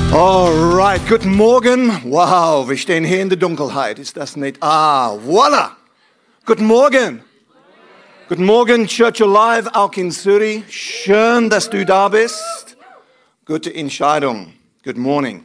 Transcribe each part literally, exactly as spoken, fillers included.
Alright, guten Morgen. Wow, wir stehen hier in der Dunkelheit. Ist das nicht? Ah, voila. Guten Morgen. Guten Morgen, Church Alive, auch in Zürich. Schön, dass du da bist. Gute Entscheidung. Good morning.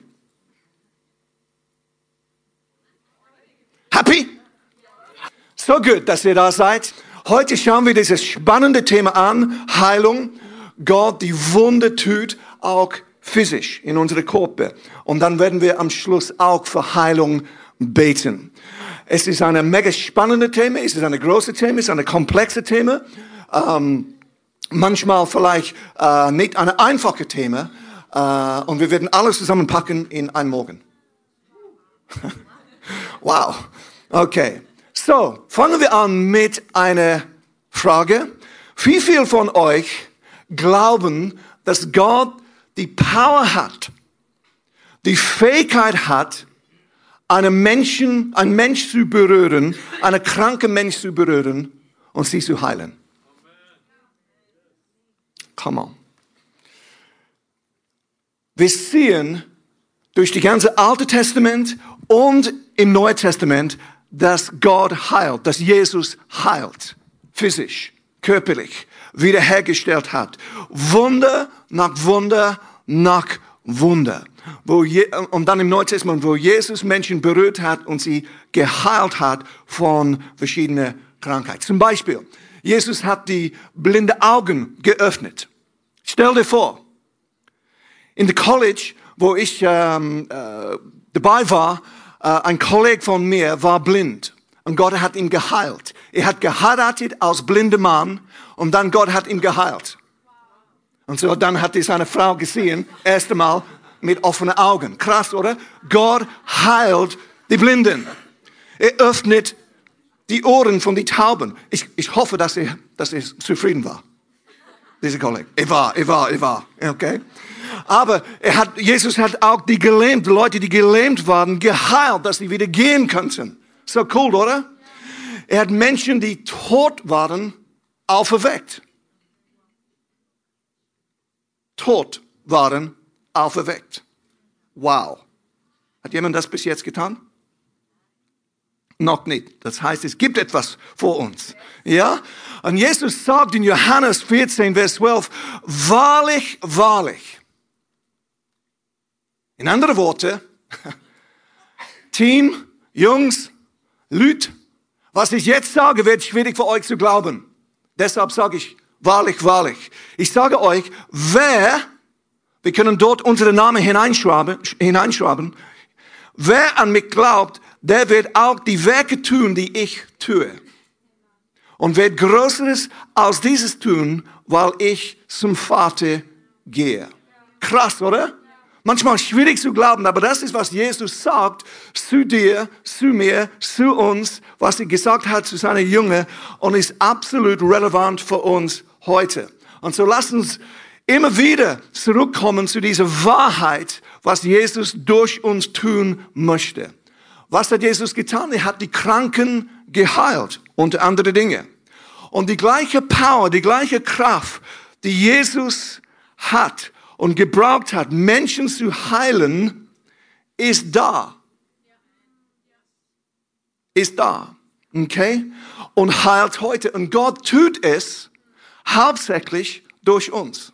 Happy? So gut, dass ihr da seid. Heute schauen wir dieses spannende Thema an. Heilung. Gott, die Wunder tut, auch physisch in unsere Körper. Und dann werden wir am Schluss auch für Heilung beten. Es ist ein mega spannendes Thema, es ist ein großes Thema, es ist ein komplexes Thema. Ähm, manchmal vielleicht äh, nicht ein einfaches Thema. Äh, und wir werden alles zusammenpacken in einen Morgen. Wow. Okay. So, fangen wir an mit einer Frage. Wie viele von euch glauben, dass Gott die Power hat, die Fähigkeit hat, einen Menschen, einen Mensch zu berühren, einen kranken Mensch zu berühren und sie zu heilen? Come on. Wir sehen durch das ganze Alte Testament und im Neuen Testament, dass Gott heilt, dass Jesus heilt, physisch, körperlich, wiederhergestellt hat. Wunder nach Wunder nach Wunder. Wo je, und dann im Neuen Testament, wo Jesus Menschen berührt hat und sie geheilt hat von verschiedenen Krankheiten. Zum Beispiel, Jesus hat die blinde Augen geöffnet. Stell dir vor, in der College, wo ich ähm, äh, dabei war, äh, ein Kollege von mir war blind. Und Gott hat ihn geheilt. Er hat geheiratet als blinder Mann und dann Gott hat ihn geheilt. Und so dann hat er seine Frau gesehen, erst einmal mit offenen Augen. Krass, oder? Gott heilt die Blinden. Er öffnet die Ohren von den Tauben. Ich, ich hoffe, dass er, dass er zufrieden war. Dieser Kollege. Er war, er war, er war. Okay. Aber er hat, Jesus hat auch die gelähmten Leute, die gelähmt waren, geheilt, dass sie wieder gehen könnten. So cool, oder? Er hat Menschen, die tot waren, auferweckt. Tot waren, auferweckt. Wow. Hat jemand das bis jetzt getan? Noch nicht. Das heißt, es gibt etwas vor uns. Ja? Und Jesus sagt in Johannes vierzehn, Vers zwölf, wahrlich, wahrlich. In anderen Worten, Team, Jungs, Leute, was ich jetzt sage, wird schwierig für euch zu glauben. Deshalb sage ich, wahrlich, wahrlich. Ich sage euch, wer, wir können dort unseren Namen hineinschreiben, hineinschreiben, wer an mich glaubt, der wird auch die Werke tun, die ich tue. Und wird Größeres als dieses tun, weil ich zum Vater gehe. Krass, oder? Manchmal schwierig zu glauben, aber das ist, was Jesus sagt zu dir, zu mir, zu uns, was er gesagt hat zu seinen Jüngern und ist absolut relevant für uns heute. Und so lasst uns immer wieder zurückkommen zu dieser Wahrheit, was Jesus durch uns tun möchte. Was hat Jesus getan? Er hat die Kranken geheilt, unter andere Dinge. Und die gleiche Power, die gleiche Kraft, die Jesus hat und gebraucht hat, Menschen zu heilen, ist da. Ist da. Okay? Und heilt heute. Und Gott tut es hauptsächlich durch uns.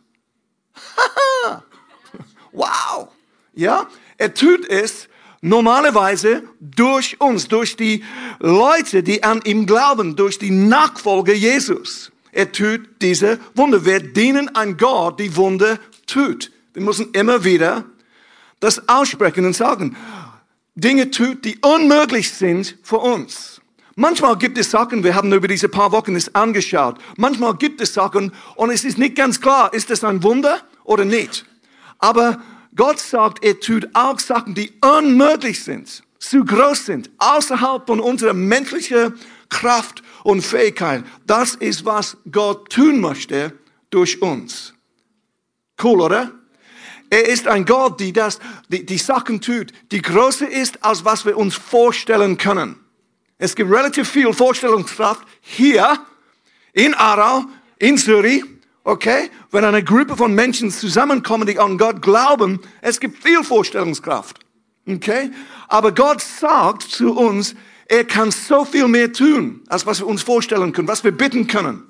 Wow. Ja? Er tut es normalerweise durch uns, durch die Leute, die an ihm glauben, durch die Nachfolger Jesus. Er tut diese Wunder. Wir dienen an Gott, die Wunder tut. Wir müssen immer wieder das aussprechen und sagen, Dinge tut, die unmöglich sind für uns. Manchmal gibt es Sachen, wir haben über diese paar Wochen es angeschaut, manchmal gibt es Sachen und es ist nicht ganz klar, ist das ein Wunder oder nicht. Aber Gott sagt, er tut auch Sachen, die unmöglich sind, zu groß sind, außerhalb von unserer menschlichen Kraft und Fähigkeit. Das ist, was Gott tun möchte durch uns. Cool, oder? Er ist ein Gott, die das, die, die Sachen tut, die größer ist, als was wir uns vorstellen können. Es gibt relativ viel Vorstellungskraft hier in Aarau, in Zürich Okay? Wenn eine Gruppe von Menschen zusammenkommen, die an Gott glauben, es gibt viel Vorstellungskraft. Okay? Aber Gott sagt zu uns, er kann so viel mehr tun, als was wir uns vorstellen können, was wir bitten können.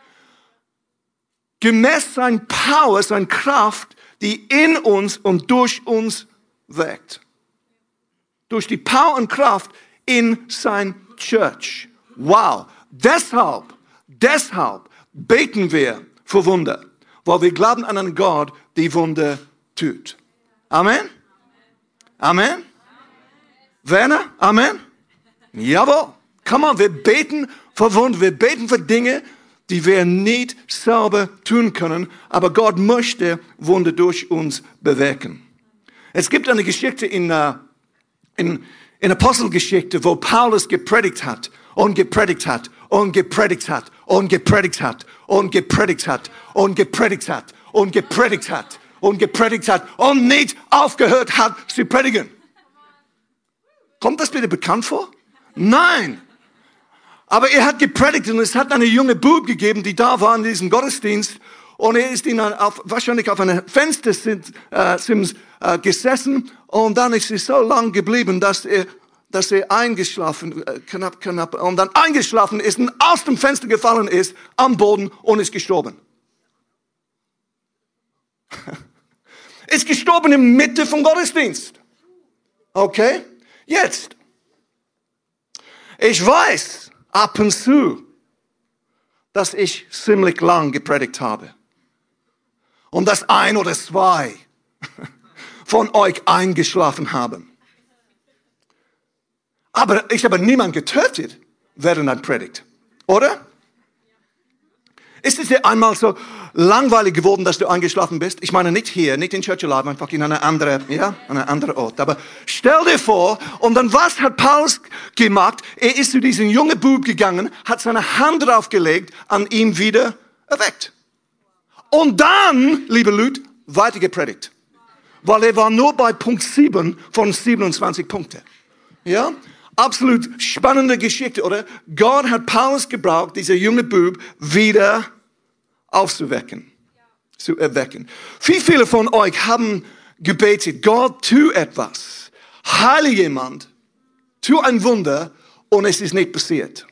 Gemäß seiner Power, seiner Kraft, die in uns und durch uns wirkt. Durch die Power und Kraft in sein Church. Wow. Deshalb, deshalb beten wir für Wunder. Weil wir glauben an einen Gott, der Wunder tut. Amen? Amen? Werner? Amen? Jawohl. Come on, wir beten für Wunder. Wir beten für Dinge, die wir nicht selber tun können. Aber Gott möchte Wunder durch uns bewirken. Es gibt eine Geschichte in, uh, in, in Apostelgeschichte, wo Paulus gepredigt hat und gepredigt hat und gepredigt hat und gepredigt hat und gepredigt hat und gepredigt hat und gepredigt hat und gepredigt hat und nicht aufgehört hat zu predigen. Kommt das bitte bekannt vor? Nein. Aber er hat gepredigt und es hat eine junge Bub gegeben, die da war in diesem Gottesdienst und er ist in ein, auf, wahrscheinlich auf einem Fenstersims äh, äh, gesessen und dann ist er so lang geblieben, dass er dass er eingeschlafen, äh, knapp, knapp, und dann eingeschlafen ist und aus dem Fenster gefallen ist, am Boden und ist gestorben. Ist gestorben in der Mitte vom Gottesdienst. Okay? Jetzt. Ich weiß ab und zu, dass ich ziemlich lang gepredigt habe. Und dass ein oder zwei von euch eingeschlafen haben. Aber ich habe niemanden getötet während einer Predigt. Oder? Ist es dir einmal so langweilig geworden, dass du eingeschlafen bist? Ich meine nicht hier, nicht in Church Alive, einfach in einer anderen, ja, einer anderen Ort. Aber stell dir vor, und dann was hat Paulus gemacht? Er ist zu diesem jungen Bub gegangen, hat seine Hand draufgelegt, an ihm wieder erweckt. Und dann, liebe Leute, weiter gepredigt. Weil er war nur bei Punkt sieben von siebenundzwanzig Punkten. Ja? Absolut spannende Geschichte, oder? Gott hat Paulus gebraucht, dieser junge Bub wieder aufzuwecken, zu erwecken. Wie viele von euch haben gebetet, Gott, tu etwas, heile jemand, tu ein Wunder und es ist nicht passiert?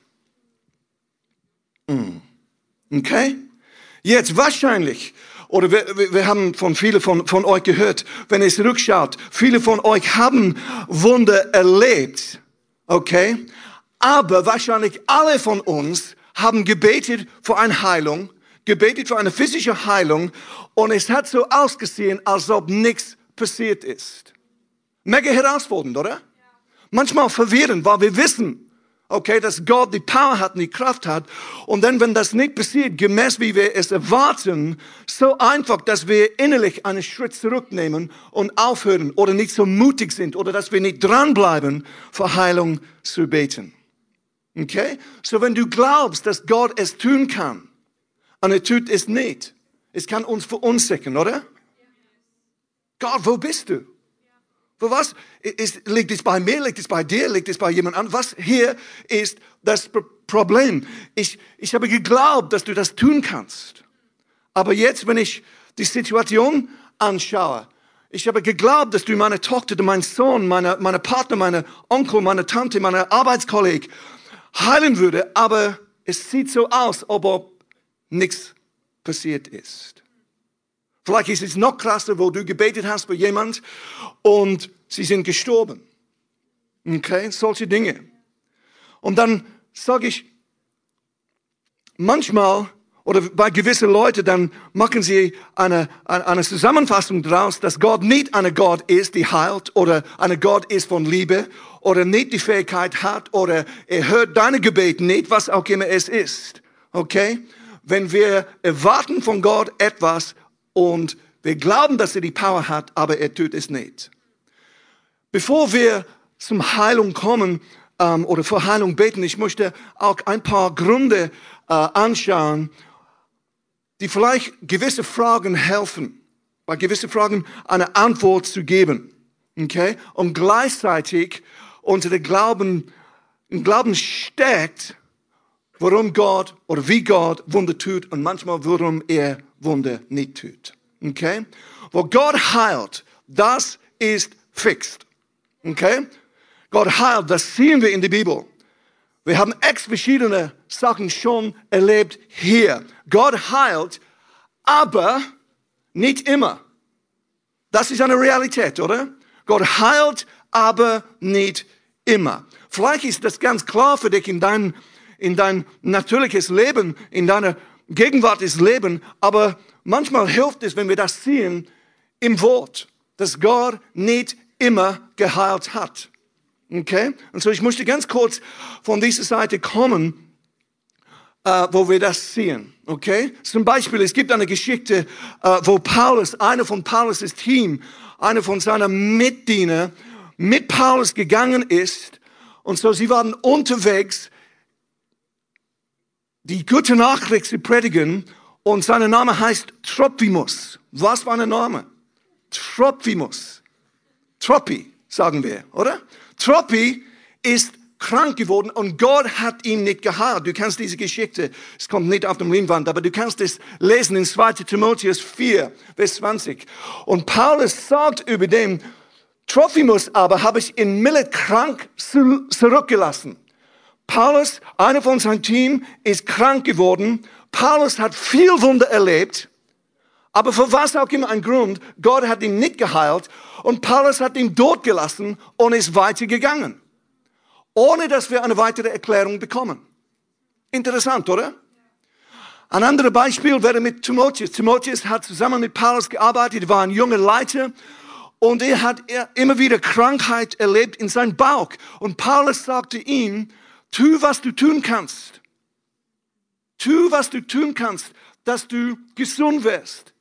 Okay? Jetzt wahrscheinlich, oder wir, wir haben von vielen von, von euch gehört, wenn es rückschaut, viele von euch haben Wunder erlebt. Okay? Aber wahrscheinlich alle von uns haben gebetet für eine Heilung, gebetet für eine physische Heilung und es hat so ausgesehen, als ob nichts passiert ist. Mega herausfordernd, oder? Ja. Manchmal verwirrend, weil wir wissen, okay, dass Gott die Power hat und die Kraft hat und dann, wenn das nicht passiert, gemäß wie wir es erwarten, so einfach, dass wir innerlich einen Schritt zurücknehmen und aufhören oder nicht so mutig sind oder dass wir nicht dranbleiben, für Heilung zu beten. Okay? So wenn du glaubst, dass Gott es tun kann und er tut es nicht, es kann uns verunsichern, oder? Gott, wo bist du? Für was? Ist, liegt es bei mir, liegt es bei dir, liegt es bei jemand anderem? Was hier ist das Problem? Ich, ich habe geglaubt, dass du das tun kannst. Aber jetzt, wenn ich die Situation anschaue, ich habe geglaubt, dass du meine Tochter, meinen Sohn, meine, meine Partner, meine Onkel, meine Tante, meine Arbeitskollege heilen würde. Aber es sieht so aus, ob nichts passiert ist. Vielleicht ist es noch krasser, wo du gebetet hast für jemand und sie sind gestorben. Okay, solche Dinge. Und dann sage ich, manchmal oder bei gewissen Leuten, dann machen sie eine, eine Zusammenfassung daraus, dass Gott nicht ein Gott ist, die heilt oder ein Gott ist von Liebe oder nicht die Fähigkeit hat oder er hört deine Gebete nicht, was auch immer es ist. Okay? Wenn wir erwarten von Gott etwas, und wir glauben, dass er die Power hat, aber er tut es nicht. Bevor wir zum Heilung kommen ähm, oder für Heilung beten, ich möchte auch ein paar Gründe äh, anschauen, die vielleicht gewisse Fragen helfen, bei gewissen Fragen eine Antwort zu geben. Okay? Und gleichzeitig unter der Glauben, im Glauben steckt, warum Gott oder wie Gott Wunder tut und manchmal warum er Wunder nicht tut. Okay? Wo Gott heilt, das ist fixed. Okay? Gott heilt, das sehen wir in der Bibel. Wir haben x verschiedene Sachen schon erlebt hier. Gott heilt, aber nicht immer. Das ist eine Realität, oder? Gott heilt, aber nicht immer. Vielleicht ist das ganz klar für dich in dein, in dein natürliches Leben, in deiner gegenwärtiges Leben, aber manchmal hilft es, wenn wir das sehen im Wort, dass Gott nicht immer geheilt hat. Okay? Und so ich möchte ganz kurz von dieser Seite kommen, äh, wo wir das sehen. Okay? Zum Beispiel, es gibt eine Geschichte, äh, wo Paulus, einer von Paulus' Team, einer von seinen Mitdiener mit Paulus gegangen ist. Und so sie waren unterwegs, die gute Nachricht zu predigen. Und sein Name heißt Trophimus. Was war ein Name? Trophimus. Trophi, sagen wir, oder? Trophi ist krank geworden und Gott hat ihn nicht geheilt. Du kannst diese Geschichte, es kommt nicht auf dem Leinwand, aber du kannst es lesen in zweiter Timotheus vier, Vers zwanzig. Und Paulus sagt über den Trophimus aber, habe ich in Milet krank zurückgelassen. Paulus, einer von seinem Team, ist krank geworden. Paulus hat viel Wunder erlebt, aber für was auch immer ein Grund, Gott hat ihn nicht geheilt und Paulus hat ihn dort gelassen und ist weitergegangen. Ohne dass wir eine weitere Erklärung bekommen. Interessant, oder? Ein anderes Beispiel wäre mit Timotheus. Timotheus hat zusammen mit Paulus gearbeitet, war ein junger Leiter und er hat immer wieder Krankheit erlebt in seinem Bauch. Und Paulus sagte ihm, tu, was du tun kannst. Tu, was du tun kannst, dass du gesund wirst.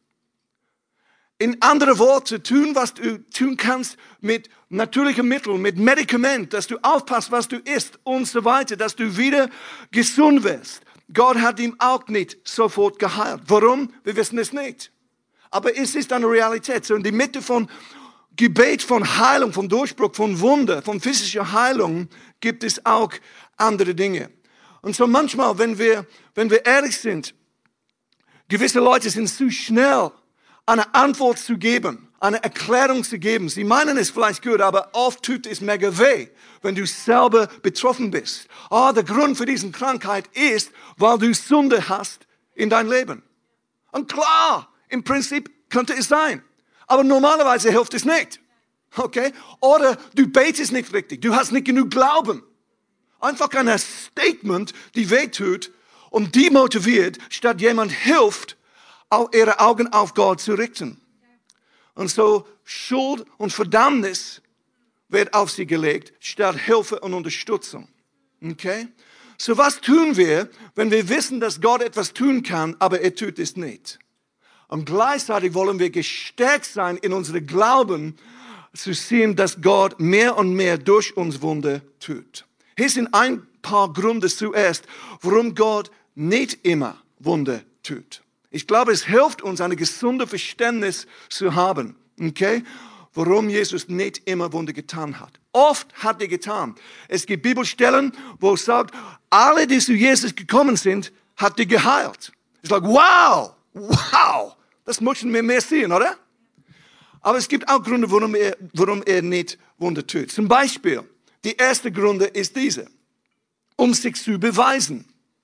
In anderen Worten, tun, was du tun kannst mit natürlichen Mitteln, mit Medikament, dass du aufpasst, was du isst und so weiter, dass du wieder gesund wirst. Gott hat ihm auch nicht sofort geheilt. Warum? Wir wissen es nicht. Aber es ist eine Realität. So in der Mitte von Gebet, von Heilung, von Durchbruch, von Wunder, von physischer Heilung gibt es auch andere Dinge. Und so manchmal, wenn wir, wenn wir ehrlich sind, gewisse Leute sind zu schnell, eine Antwort zu geben, eine Erklärung zu geben. Sie meinen es vielleicht gut, aber oft tut es mega weh, wenn du selber betroffen bist. Ah, der Grund für diese Krankheit ist, weil du Sünde hast in dein Leben. Und klar, im Prinzip könnte es sein. Aber normalerweise hilft es nicht. Okay? Oder du betest nicht richtig. Du hast nicht genug Glauben. Einfach ein Statement, die weh tut und demotiviert, statt jemand hilft, auch ihre Augen auf Gott zu richten. Und so Schuld und Verdammnis wird auf sie gelegt, statt Hilfe und Unterstützung. Okay? So was tun wir, wenn wir wissen, dass Gott etwas tun kann, aber er tut es nicht? Und gleichzeitig wollen wir gestärkt sein in unserem Glauben, zu sehen, dass Gott mehr und mehr durch uns Wunder tut. Hier sind ein paar Gründe zuerst, warum Gott nicht immer Wunder tut. Ich glaube, es hilft uns, ein gesundes Verständnis zu haben, okay, warum Jesus nicht immer Wunder getan hat. Oft hat er getan. Es gibt Bibelstellen, wo es sagt, alle, die zu Jesus gekommen sind, hat er geheilt. Ich sage, wow, wow, das möchten wir mehr sehen, oder? Aber es gibt auch Gründe, warum er, warum er nicht Wunder tut. Zum Beispiel, die erste Gründe ist diese, um sich zu beweisen.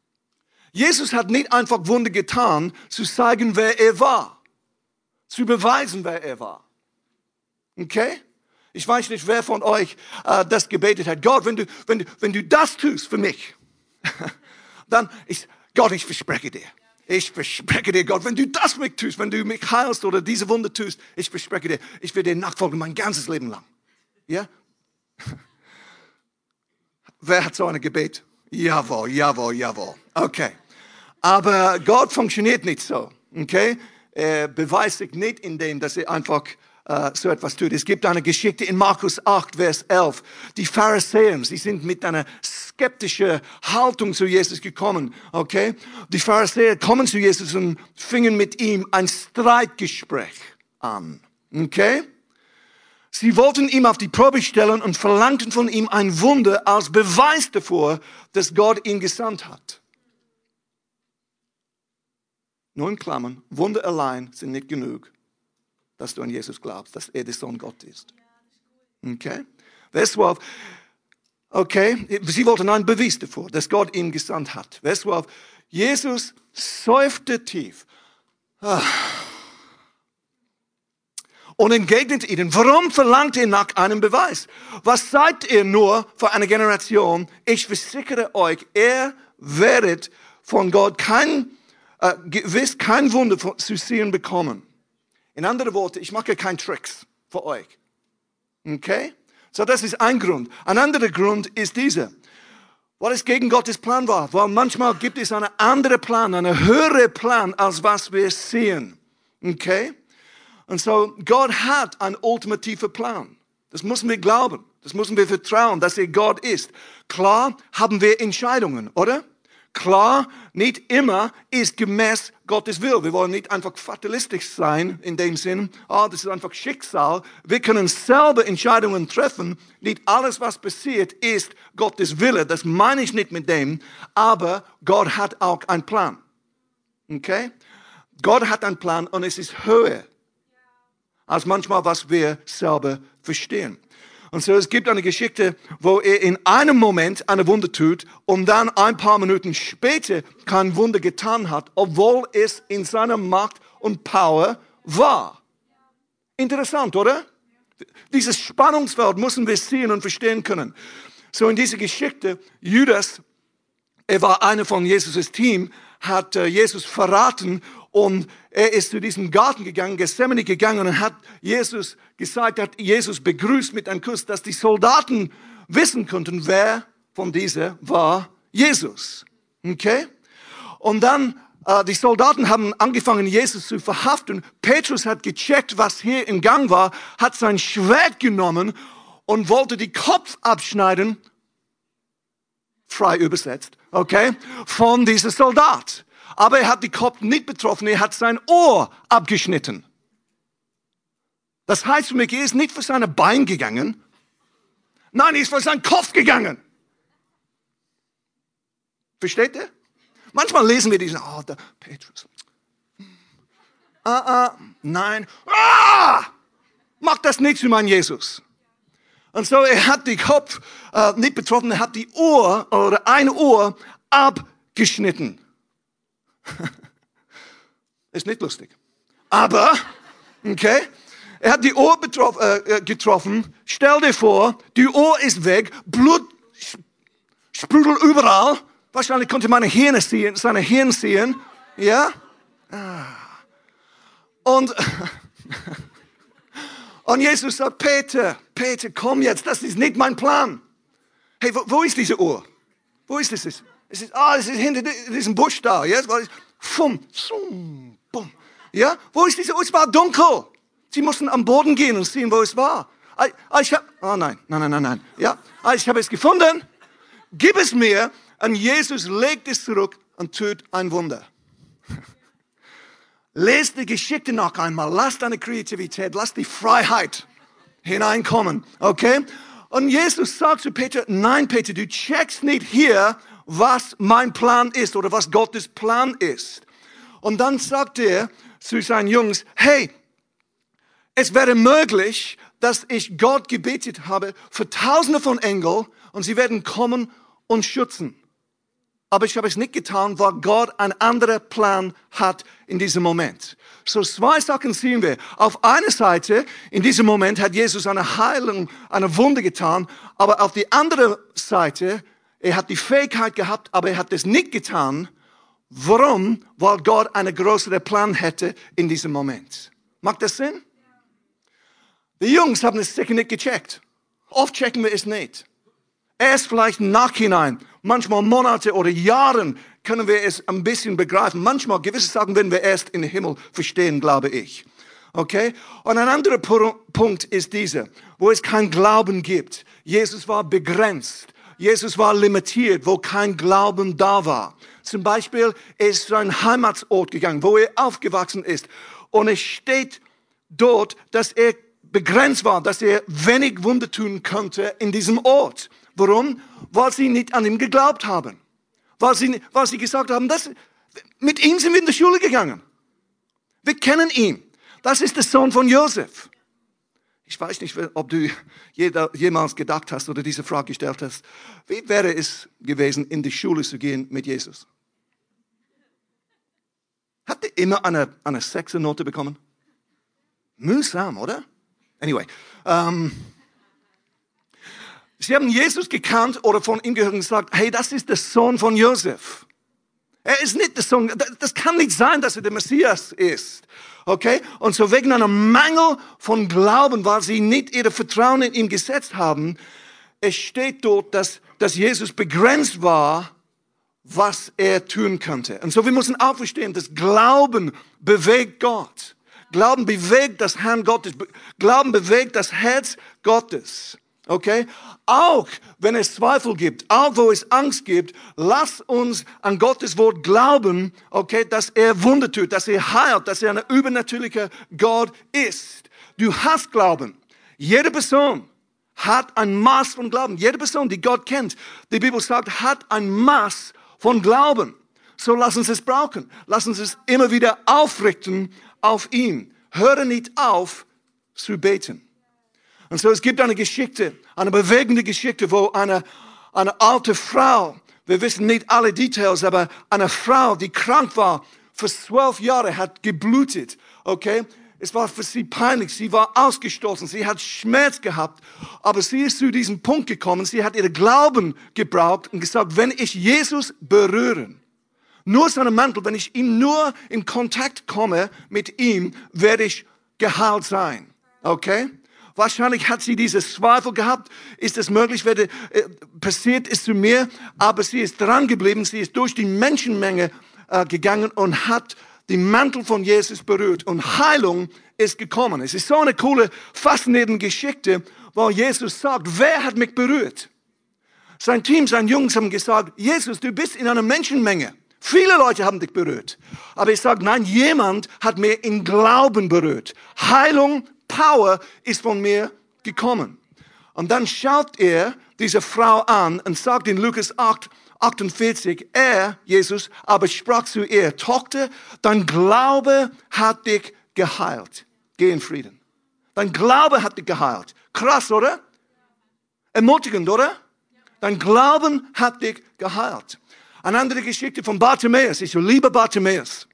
Jesus hat nicht einfach Wunder getan, zu zeigen, wer er war. Zu beweisen, wer er war. Okay? Ich weiß nicht, wer von euch äh, das gebetet hat. Gott, wenn du, wenn du, wenn du das tust für mich, dann, ich, Gott, ich verspreche dir. Ich verspreche dir, Gott, wenn du das für mich tust, wenn du mich heilst oder diese Wunder tust, ich verspreche dir, ich werde dir nachfolgen mein ganzes Leben lang. Ja? Wer hat so ein Gebet? Jawohl, jawohl, jawohl. Okay. Aber Gott funktioniert nicht so, okay? Er beweist sich nicht in dem, dass er einfach äh, so etwas tut. Es gibt eine Geschichte in Markus acht, Vers elf. Die Pharisäer, sie sind mit einer skeptischen Haltung zu Jesus gekommen, okay? Die Pharisäer kommen zu Jesus und fingen mit ihm ein Streitgespräch an, okay? Sie wollten ihn auf die Probe stellen und verlangten von ihm ein Wunder als Beweis davor, dass Gott ihn gesandt hat. nur in Klammern, Wunder allein sind nicht genug, dass du an Jesus glaubst, dass er der Sohn Gottes ist. Okay? Vers zwölf. Okay, sie wollten einen Beweis davor, dass Gott ihn gesandt hat. Vers zwölf. Jesus seufzte tief. Ah. Und entgegnete ihnen, warum verlangt ihr nach einem Beweis? Was seid ihr nur für eine Generation? Ich versichere euch, ihr werdet von Gott kein, äh, gewiss kein Wunder zu sehen bekommen. In anderen Worten, ich mache keine Tricks für euch. Okay? So, das ist ein Grund. Ein anderer Grund ist dieser. Weil es gegen Gottes Plan war. Weil manchmal gibt es einen anderen Plan, einen höheren Plan, als was wir sehen. Okay? Und so, Gott hat einen ultimativen Plan. Das müssen wir glauben. Das müssen wir vertrauen, dass er Gott ist. Klar haben wir Entscheidungen, oder? Klar, nicht immer ist gemäß Gottes Willen. Wir wollen nicht einfach fatalistisch sein, in dem Sinn, oh, das ist einfach Schicksal. Wir können selber Entscheidungen treffen. Nicht alles, was passiert, ist Gottes Wille. Das meine ich nicht mit dem. Aber Gott hat auch einen Plan. Okay? Gott hat einen Plan und es ist höher als manchmal, was wir selber verstehen. Und so, es gibt eine Geschichte, wo er in einem Moment eine Wunder tut und dann ein paar Minuten später kein Wunder getan hat, obwohl es in seiner Macht und Power war. Interessant, oder? Dieses Spannungsfeld müssen wir sehen und verstehen können. So, in dieser Geschichte, Judas, er war einer von Jesus' Team, hat äh, Jesus verraten und er ist zu diesem Garten gegangen, Gethsemane gegangen und hat Jesus gesagt, hat Jesus begrüßt mit einem Kuss, dass die Soldaten wissen konnten, wer von dieser war Jesus. Okay? Und dann, äh, die Soldaten haben angefangen, Jesus zu verhaften. Petrus hat gecheckt, was hier im Gang war, hat sein Schwert genommen und wollte die Kopf abschneiden, frei übersetzt, okay, von diesem Soldat. Aber er hat die Kopf nicht betroffen, er hat sein Ohr abgeschnitten. Das heißt für mich, er ist nicht für seine Beine gegangen. Nein, er ist für seinen Kopf gegangen. Versteht ihr? Manchmal lesen wir diesen, oh, der Petrus. Ah, ah, nein. Ah! Mach das nicht zu meinem Jesus. Und so, er hat die Kopf äh, nicht betroffen, er hat die Ohr oder ein Ohr abgeschnitten. Ist nicht lustig. Aber, okay, er hat die Ohr betroff, äh, getroffen. Stell dir vor, die Ohr ist weg, Blut sprudelt überall. Wahrscheinlich konnte man Hirn sehen, seine Hirn sehen. Ja? Und, und Jesus sagt, Peter, Peter, komm jetzt, das ist nicht mein Plan. Hey, wo, wo ist diese Ohr? Wo ist das? Es ist, ah, es ist hinter diesem Busch da, ja? Fum, fum, bum. Ja? Wo ist diese Uhr? Es war dunkel. Sie mussten am Boden gehen und sehen, wo es war. Ah, ich hab, oh nein, nein, nein, nein, nein. Ja? Ah, ich habe es gefunden. Gib es mir. Und Jesus legt es zurück und tut ein Wunder. Lest die Geschichte noch einmal. Lass deine Kreativität, lass die Freiheit hineinkommen. Okay? Und Jesus sagt zu Peter, nein, Peter, du checkst nicht hier, was mein Plan ist oder was Gottes Plan ist. Und dann sagt er zu seinen Jungs, hey, es wäre möglich, dass ich Gott gebetet habe für Tausende von Engeln und sie werden kommen und schützen. Aber ich habe es nicht getan, weil Gott einen anderen Plan hat in diesem Moment. So zwei Sachen sehen wir. Auf einer Seite, in diesem Moment hat Jesus eine Heilung, eine Wunder getan, aber auf die andere Seite, er hat die Fähigkeit gehabt, aber er hat es nicht getan. Warum? Weil Gott einen größeren Plan hätte in diesem Moment. Macht das Sinn? Die Jungs haben es sicher nicht gecheckt. Oft checken wir es nicht. Erst vielleicht im Nachhinein, manchmal Monate oder Jahren, können wir es ein bisschen begreifen. Manchmal gewisse Sachen werden wir erst im Himmel verstehen, glaube ich. Okay? Und ein anderer Punkt ist dieser, wo es kein Glauben gibt. Jesus war begrenzt. Jesus war limitiert, wo kein Glauben da war. Zum Beispiel, er ist zu einem Heimatsort gegangen, wo er aufgewachsen ist. Und es steht dort, dass er begrenzt war, dass er wenig Wunder tun konnte in diesem Ort. Warum? Weil sie nicht an ihn geglaubt haben. Weil sie, weil sie gesagt haben, das, mit ihm sind wir in die Schule gegangen. Wir kennen ihn. Das ist der Sohn von Josef. Ich weiß nicht, ob du jemals gedacht hast oder diese Frage gestellt hast. Wie wäre es gewesen, in die Schule zu gehen mit Jesus? Hat er immer eine, eine Sechser-Note bekommen? Mühsam, oder? Anyway. Ähm, sie haben Jesus gekannt oder von ihm gehört und gesagt, hey, das ist der Sohn von Josef. Er ist nicht der Sohn, das kann nicht sein, dass er der Messias ist. Okay? Und so wegen einem Mangel von Glauben, weil sie nicht ihr Vertrauen in ihn gesetzt haben, es steht dort, dass, dass Jesus begrenzt war, was er tun könnte. Und so wir müssen auch verstehen, dass Glauben bewegt Gott. Glauben bewegt das Herrn Gottes. Glauben bewegt das Herz Gottes. Okay? Auch wenn es Zweifel gibt, auch wo es Angst gibt, lass uns an Gottes Wort glauben, okay, dass er Wunder tut, dass er heilt, dass er ein übernatürlicher Gott ist. Du hast Glauben. Jede Person hat ein Maß von Glauben. Jede Person, die Gott kennt, die Bibel sagt, hat ein Maß von Glauben. So lass uns es brauchen. Lass uns es immer wieder aufrichten auf ihn. Höre nicht auf zu beten. Und so, es gibt eine Geschichte, eine bewegende Geschichte, wo eine, eine alte Frau, wir wissen nicht alle Details, aber eine Frau, die krank war, für zwölf Jahre hat geblutet, okay? Es war für sie peinlich, sie war ausgestoßen, sie hat Schmerz gehabt, aber sie ist zu diesem Punkt gekommen, sie hat ihren Glauben gebraucht und gesagt, wenn ich Jesus berühren, nur seinen Mantel, wenn ich ihm nur in Kontakt komme mit ihm, werde ich geheilt sein, okay? Wahrscheinlich hat sie diese Zweifel gehabt. Ist es möglich, werde, äh, passiert ist zu mir, aber sie ist dran geblieben. Sie ist durch die Menschenmenge äh, gegangen und hat den Mantel von Jesus berührt. Und Heilung ist gekommen. Es ist so eine coole, faszinierende Geschichte, wo Jesus sagt, wer hat mich berührt? Sein Team, seine Jungs haben gesagt, Jesus, du bist in einer Menschenmenge. Viele Leute haben dich berührt. Aber ich sage, nein, jemand hat mir in Glauben berührt. Heilung, Power ist von mir gekommen. Und dann schaut er diese Frau an und sagt in Lukas acht, achtundvierzig, er, Jesus, aber sprach zu ihr, Tochter, dein Glaube hat dich geheilt. Geh in Frieden. Dein Glaube hat dich geheilt. Krass, oder? Ermutigend, oder? Dein Glauben hat dich geheilt. Eine andere Geschichte von Bartimäus. Ich liebe Bartimäus.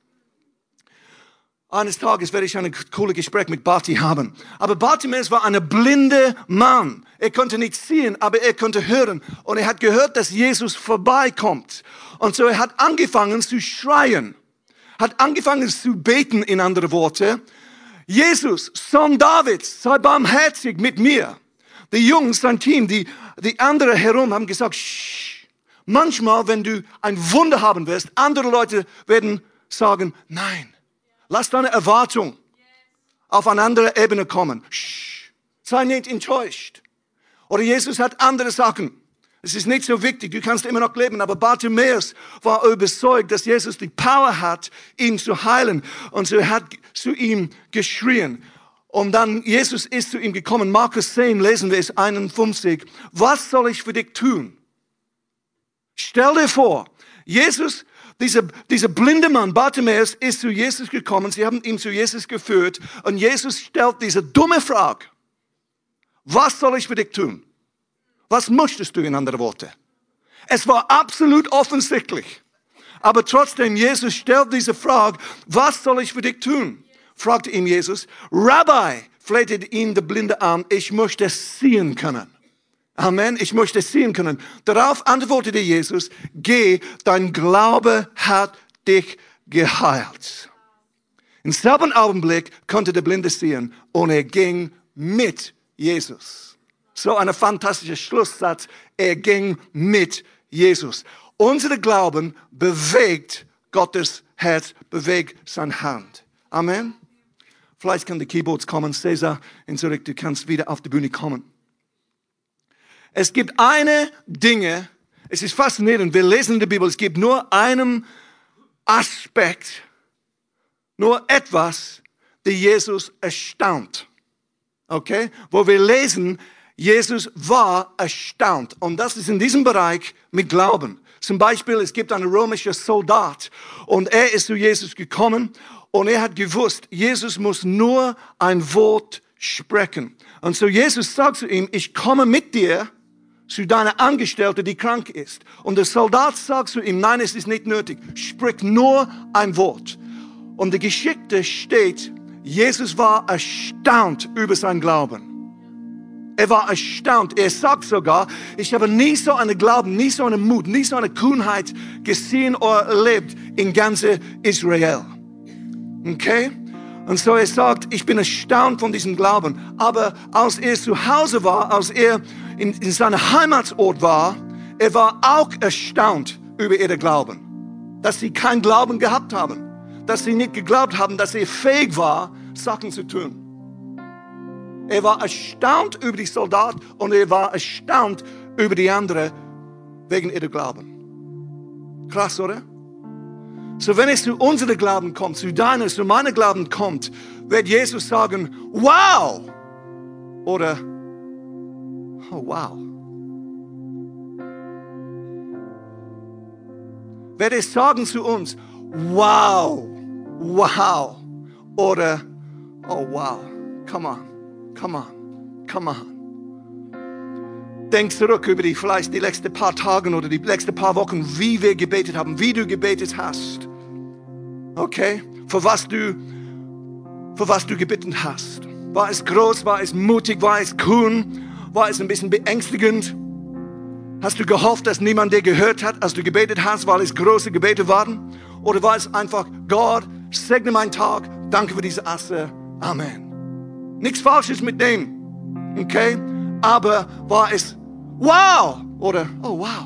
Eines Tages werde ich ein cooles Gespräch mit Barti haben. Aber Bartimäus war ein blinder Mann. Er konnte nicht sehen, aber er konnte hören. Und er hat gehört, dass Jesus vorbeikommt. Und so er hat angefangen zu schreien. Hat angefangen zu beten, in andere Worte. Jesus, Sohn Davids, sei barmherzig mit mir. Die Jungs, sein Team, die, die anderen herum haben gesagt, Shh. Manchmal, wenn du ein Wunder haben wirst, andere Leute werden sagen, nein. Lass deine Erwartung auf eine andere Ebene kommen. Shh, sei nicht enttäuscht. Oder Jesus hat andere Sachen. Es ist nicht so wichtig, du kannst immer noch leben. Aber Bartimäus war überzeugt, dass Jesus die Power hat, ihn zu heilen. Und so hat zu ihm geschrien. Und dann, Jesus ist zu ihm gekommen. Markus zehn, lesen wir es, einundfünfzig. Was soll ich für dich tun? Stell dir vor, Jesus Dieser, dieser blinde Mann, Bartimäus, ist zu Jesus gekommen. Sie haben ihn zu Jesus geführt. Und Jesus stellt diese dumme Frage. Was soll ich für dich tun? Was möchtest du, in anderen Worten? Es war absolut offensichtlich. Aber trotzdem, Jesus stellt diese Frage, was soll ich für dich tun? Fragte ihm Jesus. Rabbi, flehte ihn der Blinde an, ich möchte sehen können. Amen, ich möchte sehen können. Darauf antwortete Jesus, geh, dein Glaube hat dich geheilt. Im selben Augenblick konnte der Blinde sehen und er ging mit Jesus. So ein fantastischer Schlusssatz. Er ging mit Jesus. Unser Glauben bewegt Gottes Herz, bewegt seine Hand. Amen. Vielleicht können die Keyboards kommen. Cäsar, zurück, du kannst wieder auf die Bühne kommen. Es gibt eine Dinge, es ist faszinierend, wir lesen in der Bibel, es gibt nur einen Aspekt, nur etwas, die Jesus erstaunt. Okay? Wo wir lesen, Jesus war erstaunt. Und das ist in diesem Bereich mit Glauben. Zum Beispiel, es gibt einen römischen Soldat und er ist zu Jesus gekommen Und er hat gewusst, Jesus muss nur ein Wort sprechen. Und so Jesus sagt zu ihm, ich komme mit dir zu deiner Angestellte, die krank ist. Und der Soldat sagt zu ihm, nein, es ist nicht nötig. Sprich nur ein Wort. Und die Geschichte steht, Jesus war erstaunt über sein Glauben. Er war erstaunt. Er sagt sogar, ich habe nie so einen Glauben, nie so einen Mut, nie so eine Kühnheit gesehen oder erlebt in ganz Israel. Okay? Und so er sagt, ich bin erstaunt von diesem Glauben. Aber als er zu Hause war, als er in, in seinem Heimatort war, er war auch erstaunt über ihren Glauben. Dass sie keinen Glauben gehabt haben. Dass sie nicht geglaubt haben, dass er fähig war, Sachen zu tun. Er war erstaunt über die Soldaten und er war erstaunt über die anderen wegen ihrem Glauben. Krass, oder? So, wenn es zu unserem Glauben kommt, zu deinem, zu meinem Glauben kommt, wird Jesus sagen, wow! Oder, oh wow. Wird es sagen zu uns, wow, wow. Oder, oh wow, come on, come on, come on. Denk zurück über die, vielleicht die letzten paar Tage oder die letzten paar Wochen, wie wir gebetet haben, wie du gebetet hast. Okay? Für was du, für was du gebeten hast. War es groß, war es mutig, war es kühn, war es ein bisschen beängstigend? Hast du gehofft, dass niemand dir gehört hat, als du gebetet hast, weil es große Gebete waren? Oder war es einfach, Gott, segne meinen Tag, danke für diese Asse, Amen. Nichts Falsches mit dem, okay? Aber war es, wow, oder, oh wow,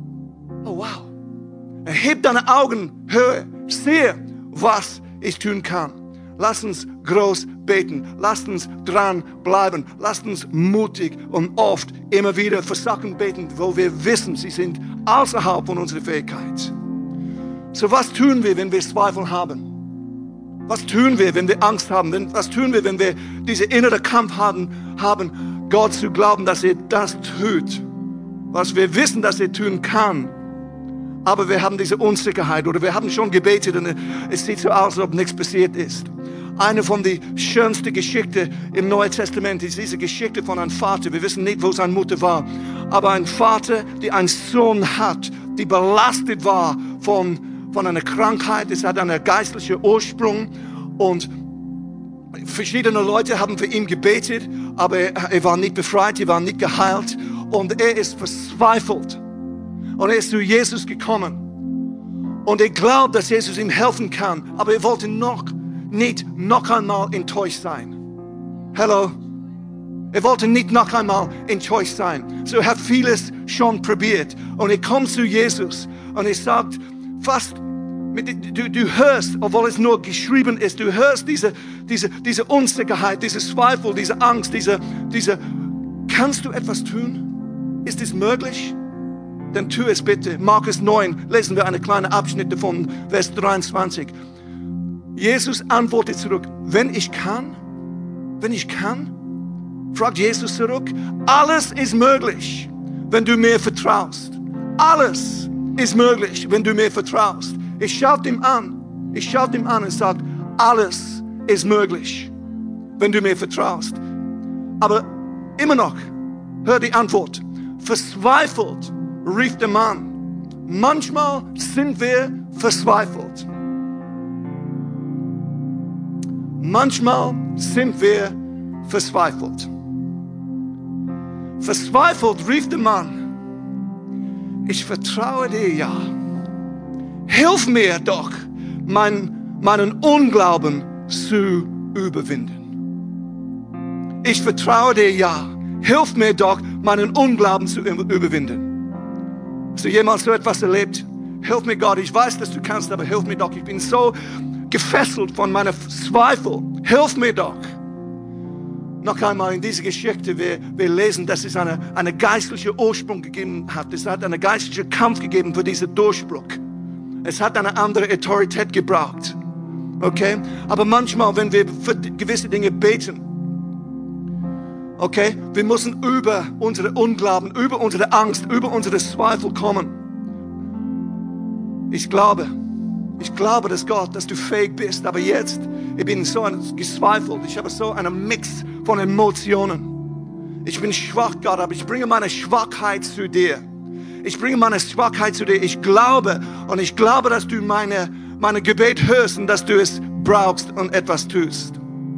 oh wow. Erheb deine Augen, höre, sehe, was ich tun kann. Lass uns groß beten. Lass uns dran bleiben. Lass uns mutig und oft immer wieder für Sachen beten, wo wir wissen, sie sind außerhalb von unserer Fähigkeit. So, was tun wir, wenn wir Zweifel haben? Was tun wir, wenn wir Angst haben? Was tun wir, wenn wir diesen inneren Kampf haben, haben, Gott zu glauben, dass er das tut, was wir wissen, dass er tun kann? Aber wir haben diese Unsicherheit oder wir haben schon gebetet und es sieht so aus, als ob nichts passiert ist. Eine von den schönsten Geschichten im Neuen Testament ist diese Geschichte von einem Vater. Wir wissen nicht, wo seine Mutter war. Aber ein Vater, der einen Sohn hat, die belastet war von, von einer Krankheit. Es hat einen geistlichen Ursprung. Und verschiedene Leute haben für ihn gebetet, aber er, er war nicht befreit, er war nicht geheilt. Und er ist verzweifelt. Und er ist zu Jesus gekommen. Und er glaubt, dass Jesus ihm helfen kann. Aber er wollte noch nicht noch einmal enttäuscht sein. Hello? Er wollte nicht noch einmal enttäuscht sein. So er hat vieles schon probiert. Und er kommt zu Jesus. Und er sagt, fast, mit, du, du hörst, obwohl es nur geschrieben ist, du hörst diese, diese, diese Unsicherheit, diese Zweifel, diese Angst, diese, diese, kannst du etwas tun? Ist es möglich? Dann tu es bitte. Markus neun, lesen wir einen kleinen Abschnitt davon, Vers dreiundzwanzig. Jesus antwortet zurück, wenn ich kann, wenn ich kann, fragt Jesus zurück, alles ist möglich, wenn du mir vertraust. Alles ist möglich, wenn du mir vertraust. Ich schaue ihm an, ich schaue ihm an und sage, alles ist möglich, wenn du mir vertraust. Aber immer noch, hör die Antwort, verzweifelt rief der Mann. Manchmal sind wir verzweifelt. Manchmal sind wir verzweifelt. Verzweifelt rief der Mann. Ich vertraue dir, ja. Hilf mir doch, mein, meinen Unglauben zu überwinden. Ich vertraue dir, ja. Hilf mir doch, meinen Unglauben zu überwinden. Hast du jemals so etwas erlebt? Hilf mir, Gott, ich weiß, dass du kannst, aber hilf mir doch. Ich bin so gefesselt von meiner Zweifel. Hilf mir doch. Noch einmal in dieser Geschichte, wir, wir lesen, dass es einen eine geistlichen Ursprung gegeben hat. Es hat einen geistlichen Kampf gegeben für diesen Durchbruch. Es hat eine andere Autorität gebraucht. Okay? Aber manchmal, wenn wir für gewisse Dinge beten, okay, wir müssen über unsere Unglauben, über unsere Angst, über unsere Zweifel kommen. Ich glaube, Ich glaube, dass Gott, dass du fähig bist. Aber jetzt, ich bin so gezweifelt. Ich habe so einen Mix von Emotionen. Ich bin schwach, Gott, aber ich bringe meine Schwachheit zu dir. Ich bringe meine Schwachheit zu dir. Ich glaube und ich glaube, dass du meine, meine Gebet hörst und dass du es brauchst und etwas tust.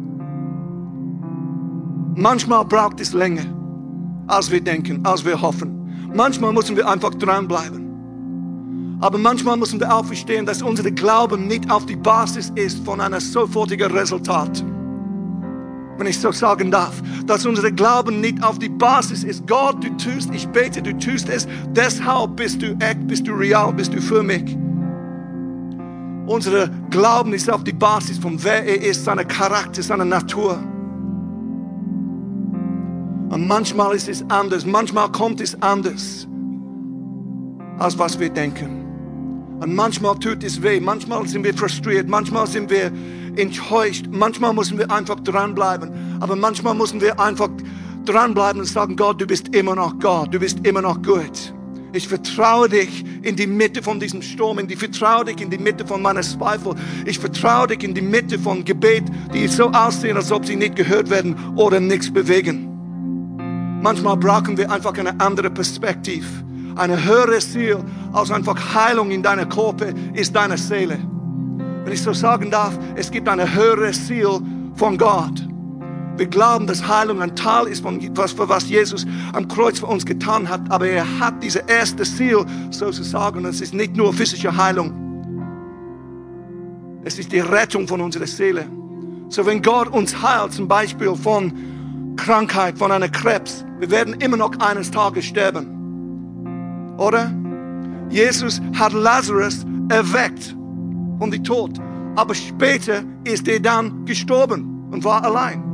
Manchmal braucht es länger, als wir denken, als wir hoffen. Manchmal müssen wir einfach dranbleiben. Aber manchmal müssen wir auch verstehen, dass unser Glauben nicht auf die Basis ist von einem sofortigen Resultat. Wenn ich so sagen darf, dass unser Glauben nicht auf die Basis ist. Gott, du tust, ich bete, du tust es. Deshalb bist du echt, bist du real, bist du für mich. Unser Glauben ist auf die Basis von wer er ist, seiner Charakter, seiner Natur. Und manchmal ist es anders, manchmal kommt es anders, als was wir denken. Und manchmal tut es weh, manchmal sind wir frustriert, manchmal sind wir enttäuscht, manchmal müssen wir einfach dranbleiben. Aber manchmal müssen wir einfach dranbleiben und sagen, Gott, du bist immer noch Gott, du bist immer noch gut. Ich vertraue dich in die Mitte von diesem Sturm, ich vertraue dich in die Mitte von meiner Zweifel. Ich vertraue dich in die Mitte von Gebet, die so aussehen, als ob sie nicht gehört werden oder nichts bewegen. Manchmal brauchen wir einfach eine andere Perspektive. Ein höheres Ziel als einfach Heilung in deiner Körper ist deine Seele. Wenn ich so sagen darf, es gibt ein höheres Ziel von Gott. Wir glauben, dass Heilung ein Teil ist von was, für was Jesus am Kreuz für uns getan hat. Aber er hat dieses erste Ziel sozusagen. Es ist nicht nur physische Heilung. Es ist die Rettung von unserer Seele. So wenn Gott uns heilt, zum Beispiel von Krankheit, von einer Krebs, wir werden immer noch eines Tages sterben. Oder? Jesus hat Lazarus erweckt von dem Tod. Aber später ist er dann gestorben und war allein.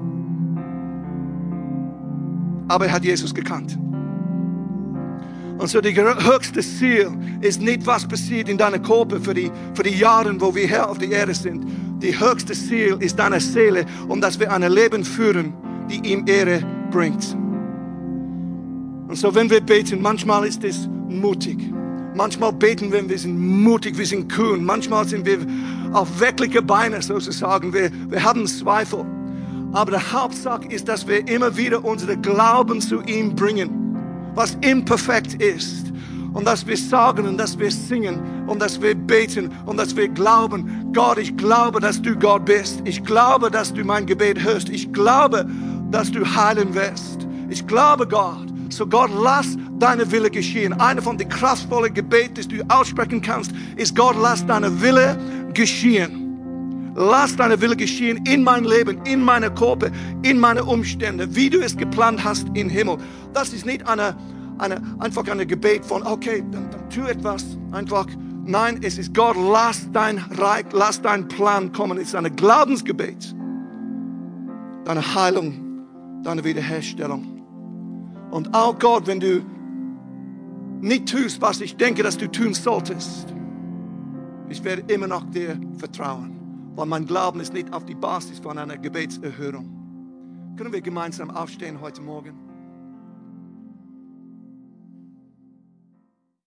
Aber er hat Jesus gekannt. Und so das höchste Ziel ist nicht, was passiert in deinem Körper für die, für die Jahre, wo wir hier auf der Erde sind. Das höchste Ziel ist deine Seele und dass wir ein Leben führen, die ihm Ehre bringt. Und so, wenn wir beten, manchmal ist es mutig. Manchmal beten wir, wir sind mutig, wir sind kühn. Manchmal sind wir auf wirkliche Beine sozusagen. Wir, wir haben Zweifel. Aber die Hauptsache ist, dass wir immer wieder unseren Glauben zu ihm bringen, was imperfekt ist. Und dass wir sagen und dass wir singen und dass wir beten und dass wir glauben, Gott, ich glaube, dass du Gott bist. Ich glaube, dass du mein Gebet hörst. Ich glaube, dass du heilen wirst. Ich glaube, Gott. So Gott, lass deine Wille geschehen. Eine von den kraftvollen Gebeten, die du aussprechen kannst, ist Gott, lass deine Wille geschehen. Lass deine Wille geschehen in mein Leben, in meine Körper, in meine Umstände, wie du es geplant hast im Himmel. Das ist nicht eine, eine, einfach ein Gebet von, okay, dann, dann tu etwas. Einfach, nein, es ist Gott, lass dein Reich, lass dein Plan kommen. Es ist ein Glaubensgebet. Deine Heilung, deine Wiederherstellung. Und auch Gott, wenn du nicht tust, was ich denke, dass du tun solltest, ich werde immer noch dir vertrauen. Weil mein Glauben ist nicht auf die Basis von einer Gebetserhörung. Können wir gemeinsam aufstehen heute Morgen?